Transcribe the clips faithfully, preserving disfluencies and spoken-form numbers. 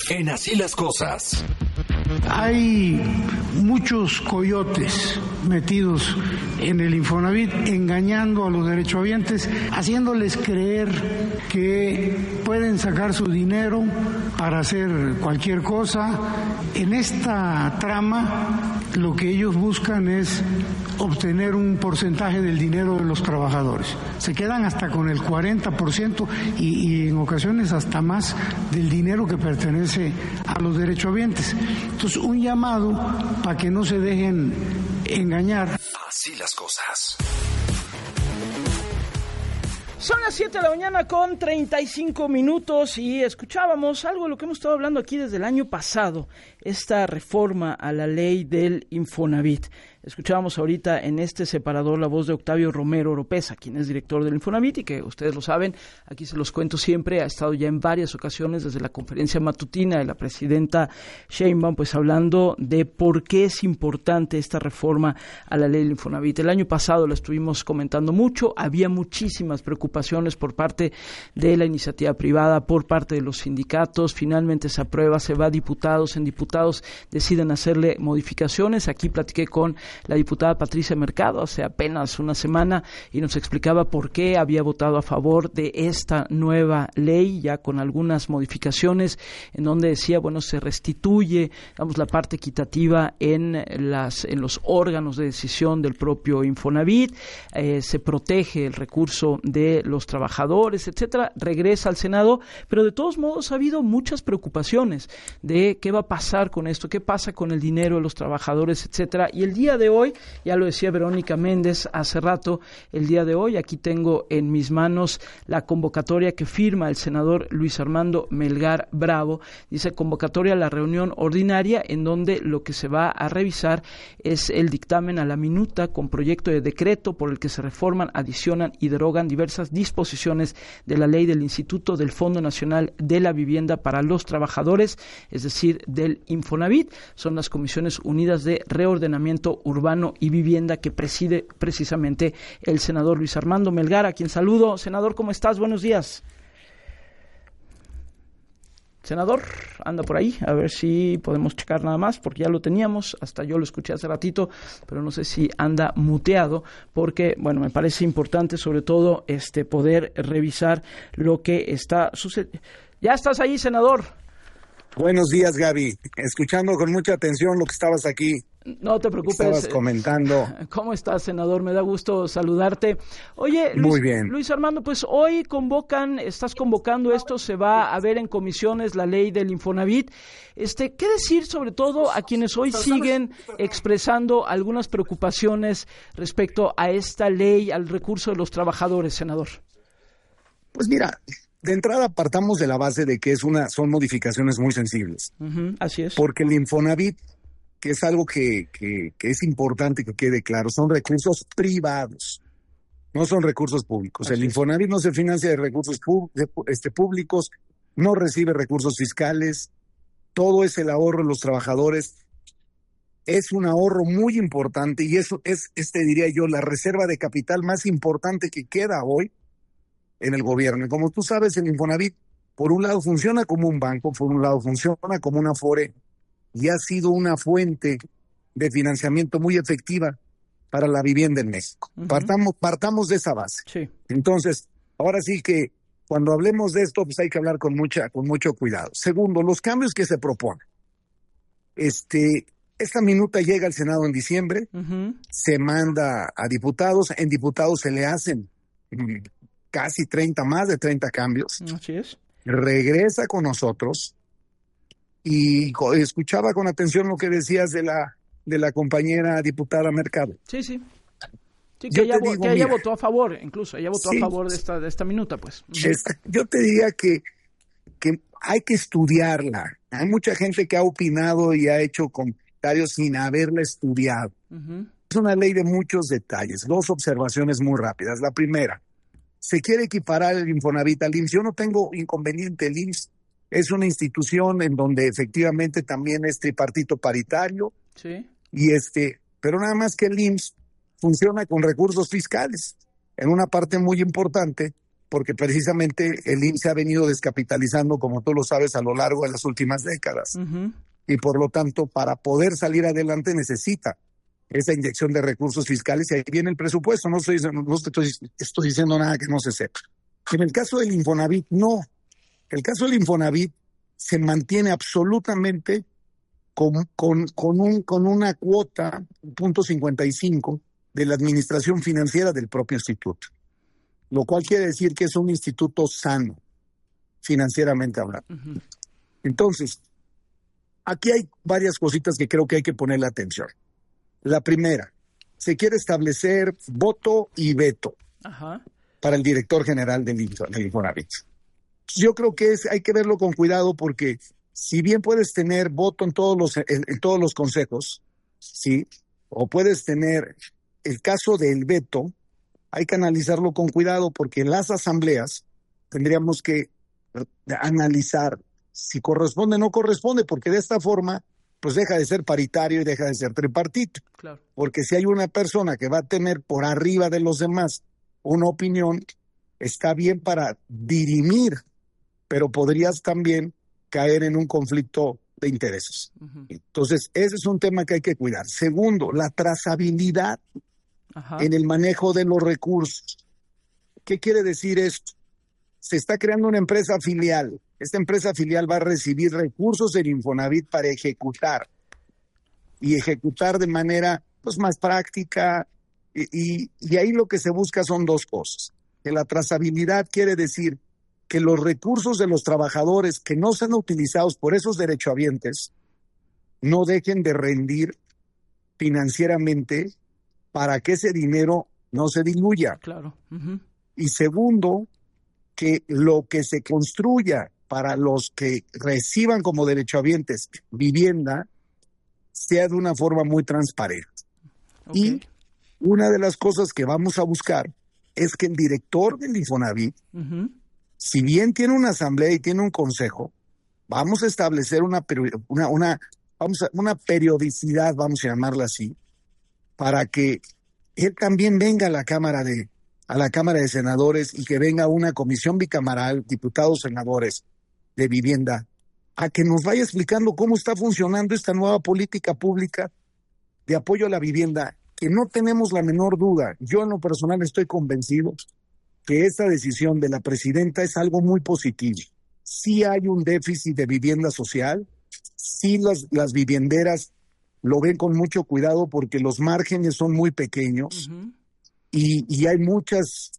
En Así las Cosas. Hay muchos coyotes metidos en el Infonavit, engañando a los derechohabientes, haciéndoles creer que pueden sacar su dinero para hacer cualquier cosa. En esta trama, lo que ellos buscan es obtener un porcentaje del dinero de los trabajadores. Se quedan hasta con el cuarenta por ciento y, y en ocasiones hasta más del dinero que pertenece a los derechohabientes. Entonces, un llamado para que no se dejen engañar. Así las cosas. Son las siete de la mañana con treinta y cinco minutos y escuchábamos algo de lo que hemos estado hablando aquí desde el año pasado, esta reforma a la ley del Infonavit. Escuchábamos ahorita en este separador la voz de Octavio Romero Oropeza, quien es director del Infonavit y que ustedes lo saben, aquí se los cuento siempre, ha estado ya en varias ocasiones desde la conferencia matutina de la presidenta Sheinbaum, pues hablando de por qué es importante esta reforma a la ley del Infonavit. El año pasado la estuvimos comentando mucho, había muchísimas preocupaciones por parte de la iniciativa privada, por parte de los sindicatos, finalmente se aprueba, se va a diputados, en diputados deciden hacerle modificaciones. Aquí platiqué con la diputada Patricia Mercado hace apenas una semana y nos explicaba por qué había votado a favor de esta nueva ley, ya con algunas modificaciones, en donde decía, bueno, se restituye, digamos, la parte equitativa en las en los órganos de decisión del propio Infonavit, eh, se protege el recurso de los trabajadores, etcétera, regresa al Senado, pero de todos modos ha habido muchas preocupaciones de qué va a pasar con esto, qué pasa con el dinero de los trabajadores, etcétera, y el día de hoy, ya lo decía Verónica Méndez hace rato, el día de hoy aquí tengo en mis manos la convocatoria que firma el senador Luis Armando Melgar Bravo, dice convocatoria a la reunión ordinaria en donde lo que se va a revisar es el dictamen a la minuta con proyecto de decreto por el que se reforman, adicionan y derogan diversas disposiciones de la ley del Instituto del Fondo Nacional de la Vivienda para los Trabajadores, es decir, del Infonavit. Son las Comisiones Unidas de Reordenamiento Urbano y Vivienda que preside precisamente el senador Luis Armando Melgar, a quien saludo. Senador, ¿cómo estás? Buenos días. Senador, anda por ahí, a ver si podemos checar nada más, porque ya lo teníamos, hasta yo lo escuché hace ratito, pero no sé si anda muteado, porque, bueno, me parece importante sobre todo este poder revisar lo que está sucediendo. ¿Ya estás ahí, senador? Buenos días, Gaby. Escuchando con mucha atención lo que estabas aquí. No te preocupes. Estabas comentando. ¿Cómo estás, senador? Me da gusto saludarte. Oye, Luis, Muy bien. Luis Armando, pues hoy convocan, estás convocando esto, se va a ver en comisiones la ley del Infonavit. Este, ¿qué decir sobre todo a quienes hoy siguen expresando algunas preocupaciones respecto a esta ley, al recurso de los trabajadores, senador? Pues mira, de entrada partamos de la base de que es una, son modificaciones muy sensibles. Uh-huh, así es. Porque el Infonavit, que es algo que, que, que es importante que quede claro, son recursos privados, no son recursos públicos. Así el Infonavit es. No se financia de recursos pub, de, este, públicos, no recibe recursos fiscales, todo es el ahorro de los trabajadores. Es un ahorro muy importante y eso es, este diría yo, la reserva de capital más importante que queda hoy en el gobierno. Y como tú sabes, el Infonavit, por un lado funciona como un banco, por un lado funciona como una Afore, y ha sido una fuente de financiamiento muy efectiva para la vivienda en México. Uh-huh. Partamos, partamos de esa base. Sí. Entonces, ahora sí que cuando hablemos de esto, pues hay que hablar con mucha, con mucho cuidado. Segundo, los cambios que se proponen. Este, esta minuta llega al Senado en diciembre, uh-huh. se manda a diputados, en diputados se le hacen casi treinta, más de treinta cambios. Así es. Regresa con nosotros. Y escuchaba con atención lo que decías de la de la compañera diputada Mercado. Sí, sí. Sí, que, ella, digo, que ella mira, votó a favor, incluso, ella votó sí, a favor de esta de esta minuta, pues. Esta, yo te diría que, que hay que estudiarla. Hay mucha gente que ha opinado y ha hecho comentarios sin haberla estudiado. Uh-huh. Es una ley de muchos detalles. Dos observaciones muy rápidas. La primera, se quiere equiparar el Infonavit al I M S S. Yo no tengo inconveniente, el I M S S es una institución en donde efectivamente también es tripartito paritario. Sí. Y este, pero nada más que el I M S S funciona con recursos fiscales en una parte muy importante porque precisamente el I M S S se ha venido descapitalizando, como tú lo sabes, a lo largo de las últimas décadas. Uh-huh. Y por lo tanto, para poder salir adelante necesita esa inyección de recursos fiscales, y ahí viene el presupuesto. No estoy, no estoy, estoy diciendo nada que no se sepa. En el caso del Infonavit, no. El caso del Infonavit se mantiene absolutamente con, con, con, un, con una cuota, punto cincuenta y cinco, de la administración financiera del propio instituto. Lo cual quiere decir que es un instituto sano, financieramente hablando. Uh-huh. Entonces, aquí hay varias cositas que creo que hay que ponerle atención. La primera, se quiere establecer voto y veto uh-huh. para el director general del Infonavit. Yo creo que es, hay que verlo con cuidado, porque si bien puedes tener voto en todos los, en, en todos los consejos, ¿sí? O puedes tener el caso del veto, hay que analizarlo con cuidado, porque en las asambleas tendríamos que analizar si corresponde o no corresponde, porque de esta forma pues deja de ser paritario y deja de ser tripartito. Claro. Porque si hay una persona que va a tener por arriba de los demás una opinión, está bien para dirimir, pero podrías también caer en un conflicto de intereses. Uh-huh. Entonces, ese es un tema que hay que cuidar. Segundo, la trazabilidad Ajá. en el manejo de los recursos. ¿Qué quiere decir esto? Se está creando una empresa filial. Esta empresa filial va a recibir recursos del Infonavit para ejecutar, y ejecutar de manera pues más práctica, y, y, y ahí lo que se busca son dos cosas. Que la trazabilidad quiere decir que los recursos de los trabajadores que no sean utilizados por esos derechohabientes no dejen de rendir financieramente, para que ese dinero no se diluya. Claro. Uh-huh. Y segundo, que lo que se construya para los que reciban como derechohabientes vivienda sea de una forma muy transparente. Okay. Y una de las cosas que vamos a buscar es que el director del Infonavit, uh-huh. si bien tiene una asamblea y tiene un consejo, vamos a establecer una, una, una, vamos a, una periodicidad, vamos a llamarla así, para que él también venga a la Cámara de a la Cámara de Senadores, y que venga una comisión bicameral, diputados, senadores de vivienda, a que nos vaya explicando cómo está funcionando esta nueva política pública de apoyo a la vivienda, que no tenemos la menor duda. Yo en lo personal estoy convencido que esta decisión de la presidenta es algo muy positivo. Sí hay un déficit de vivienda social, sí las, las vivienderas lo ven con mucho cuidado, porque los márgenes son muy pequeños. Uh-huh. Y, y hay muchas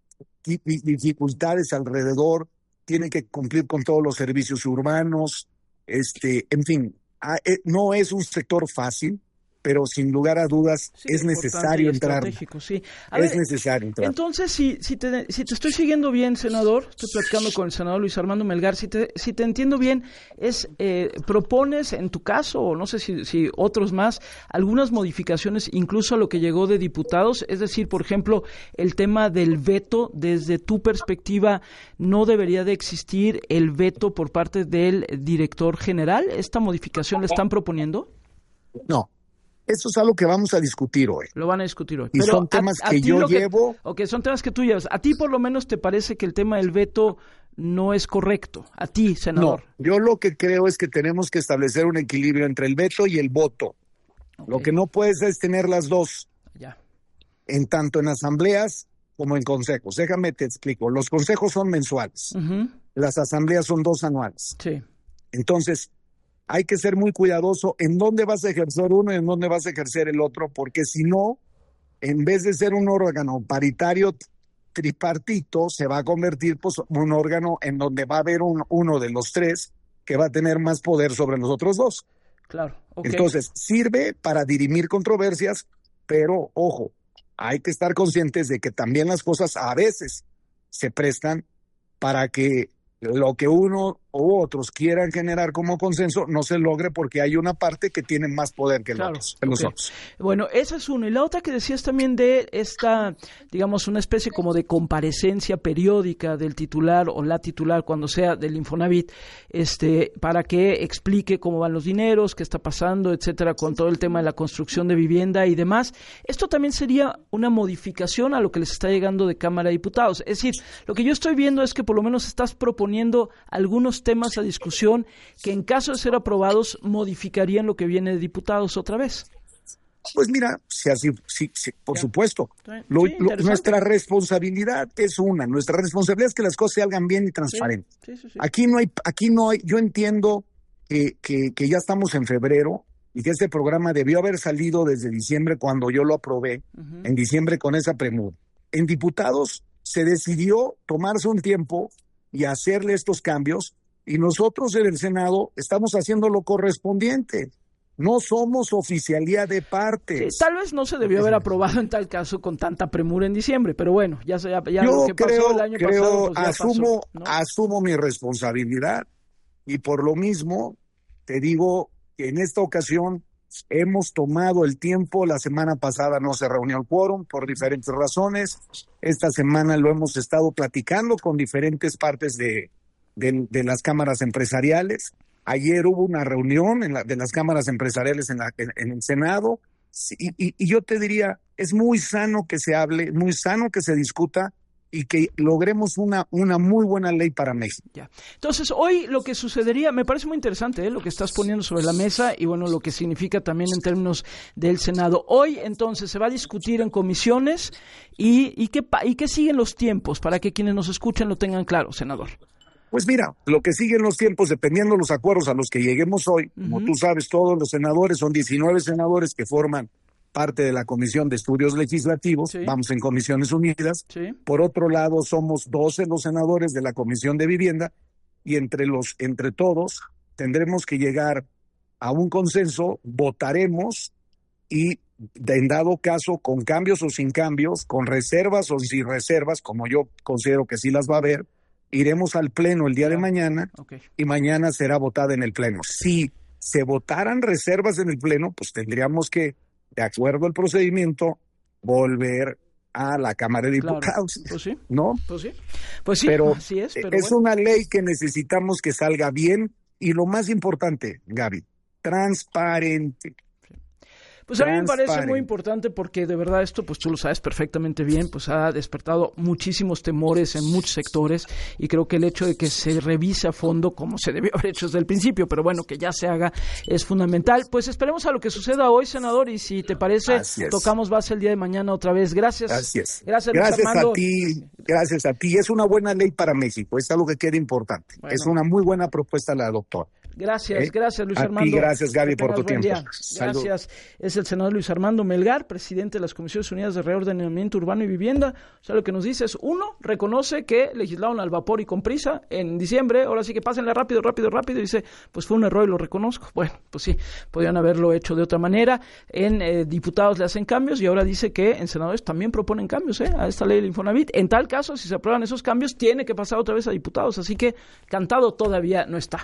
dificultades alrededor, tienen que cumplir con todos los servicios urbanos, este, en fin, no es un sector fácil, pero sin lugar a dudas sí, es necesario entrar. Sí. Es ver, necesario entrar. Entonces, si, si, te, si te estoy siguiendo bien, senador, estoy platicando con el senador Luis Armando Melgar, si te, si te entiendo bien, es eh, propones en tu caso, o no sé si, si otros más, algunas modificaciones incluso a lo que llegó de diputados, es decir, por ejemplo, el tema del veto, desde tu perspectiva, ¿no debería de existir el veto por parte del director general? ¿Esta modificación la están proponiendo? No. Eso es algo que vamos a discutir hoy. Lo van a discutir hoy. Y Pero son temas a, a que yo que, llevo... Ok, son temas que tú llevas. ¿A ti por lo menos te parece que el tema del veto no es correcto? A ti, senador. No, yo lo que creo es que tenemos que establecer un equilibrio entre el veto y el voto. Okay. Lo que no puedes es tener las dos. Ya. En tanto en asambleas como en consejos. Déjame te explico. Los consejos son mensuales. Uh-huh. Las asambleas son dos anuales. Sí. Entonces, hay que ser muy cuidadoso en dónde vas a ejercer uno y en dónde vas a ejercer el otro, porque si no, en vez de ser un órgano paritario tripartito, se va a convertir pues, en un órgano en donde va a haber un, uno de los tres que va a tener más poder sobre los otros dos. Claro. Okay. Entonces, sirve para dirimir controversias, pero ojo, hay que estar conscientes de que también las cosas a veces se prestan para que lo que uno u otros quieran generar como consenso, no se logre porque hay una parte que tiene más poder que, claro, otros, que los okay. otros. Bueno, esa es uno. Y la otra que decías también de esta, digamos, una especie como de comparecencia periódica del titular o la titular, cuando sea del Infonavit, este, para que explique cómo van los dineros, qué está pasando, etcétera, con todo el tema de la construcción de vivienda y demás. Esto también sería una modificación a lo que les está llegando de Cámara de Diputados. Es decir, lo que yo estoy viendo es que por lo menos estás proponiendo algunos temas a discusión que en caso de ser aprobados modificarían lo que viene de diputados otra vez. Pues mira, si así, sí, sí, por ya. supuesto. Sí, Lo, sí, lo, nuestra responsabilidad es una, nuestra responsabilidad es que las cosas se hagan bien y transparentes. Sí, sí, sí, sí. Aquí no hay, aquí no hay, yo entiendo que, que, que ya estamos en febrero y que este programa debió haber salido desde diciembre cuando yo lo aprobé, uh-huh. en diciembre con esa premura. En diputados se decidió tomarse un tiempo y hacerle estos cambios, y nosotros en el Senado estamos haciendo lo correspondiente. No somos oficialía de partes. Sí, tal vez no se debió haber aprobado en tal caso con tanta premura en diciembre, pero bueno, ya, ya, ya Yo lo que creo, pasó el año creo, pasado, pues ya asumo, pasó, ¿no? asumo mi responsabilidad, y por lo mismo te digo que en esta ocasión hemos tomado el tiempo. La semana pasada no se reunió el quórum por diferentes razones. Esta semana lo hemos estado platicando con diferentes partes de, de, de las cámaras empresariales. Ayer hubo una reunión en la, de las cámaras empresariales en, la, en, en el Senado. Y, y, y yo te diría, es muy sano que se hable, muy sano que se discuta y que logremos una, una muy buena ley para México. Ya. Entonces, hoy lo que sucedería, me parece muy interesante, ¿eh? Lo que estás poniendo sobre la mesa y bueno, lo que significa también en términos del Senado. Hoy, entonces, se va a discutir en comisiones y, y, qué, y qué siguen los tiempos para que quienes nos escuchen lo tengan claro, senador. Pues mira, lo que siguen los tiempos, dependiendo de los acuerdos a los que lleguemos hoy, uh-huh. como tú sabes, todos los senadores, son diecinueve senadores que forman parte de la Comisión de Estudios Legislativos, sí. Vamos en Comisiones Unidas. Sí. Por otro lado, somos doce los senadores de la Comisión de Vivienda, y entre los, entre todos tendremos que llegar a un consenso, votaremos y, en dado caso, con cambios o sin cambios, con reservas o sin reservas, como yo considero que sí las va a haber, iremos al Pleno el día de mañana, okay. y mañana será votada en el Pleno. Si se votaran reservas en el Pleno, pues tendríamos que, de acuerdo al procedimiento, volver a la Cámara de Diputados. Claro. Pues sí. ¿No? Pues sí. Pues sí, pero así es. Pero es bueno. una ley que necesitamos que salga bien, y lo más importante, Gaby, transparente. Pues a mí me parece muy importante porque de verdad esto, pues tú lo sabes perfectamente bien, pues ha despertado muchísimos temores en muchos sectores, y creo que el hecho de que se revise a fondo como se debió haber hecho desde el principio, pero bueno, que ya se haga, es fundamental. Pues esperemos a lo que suceda hoy, senador, y si te parece, tocamos base el día de mañana otra vez. Gracias. Así es. Gracias, gracias Luis Armando. a ti, gracias a ti. Es una buena ley para México, es algo que queda importante. Bueno. Es una muy buena propuesta la doctora. Gracias, ¿Eh? gracias Luis a Armando. Ti, gracias Gaby por tu tiempo. Gracias. Es el senador Luis Armando Melgar, presidente de las Comisiones Unidas de Reordenamiento Urbano y Vivienda. O sea, lo que nos dice es, uno, reconoce que legislaron al vapor y con prisa en diciembre, ahora sí que pásenle rápido, rápido, rápido, y dice, pues fue un error y lo reconozco. Bueno, pues sí, podrían haberlo hecho de otra manera. En eh, diputados le hacen cambios, y ahora dice que en senadores también proponen cambios ¿eh? a esta ley del Infonavit. En tal caso, si se aprueban esos cambios, tiene que pasar otra vez a diputados, así que cantado todavía no está.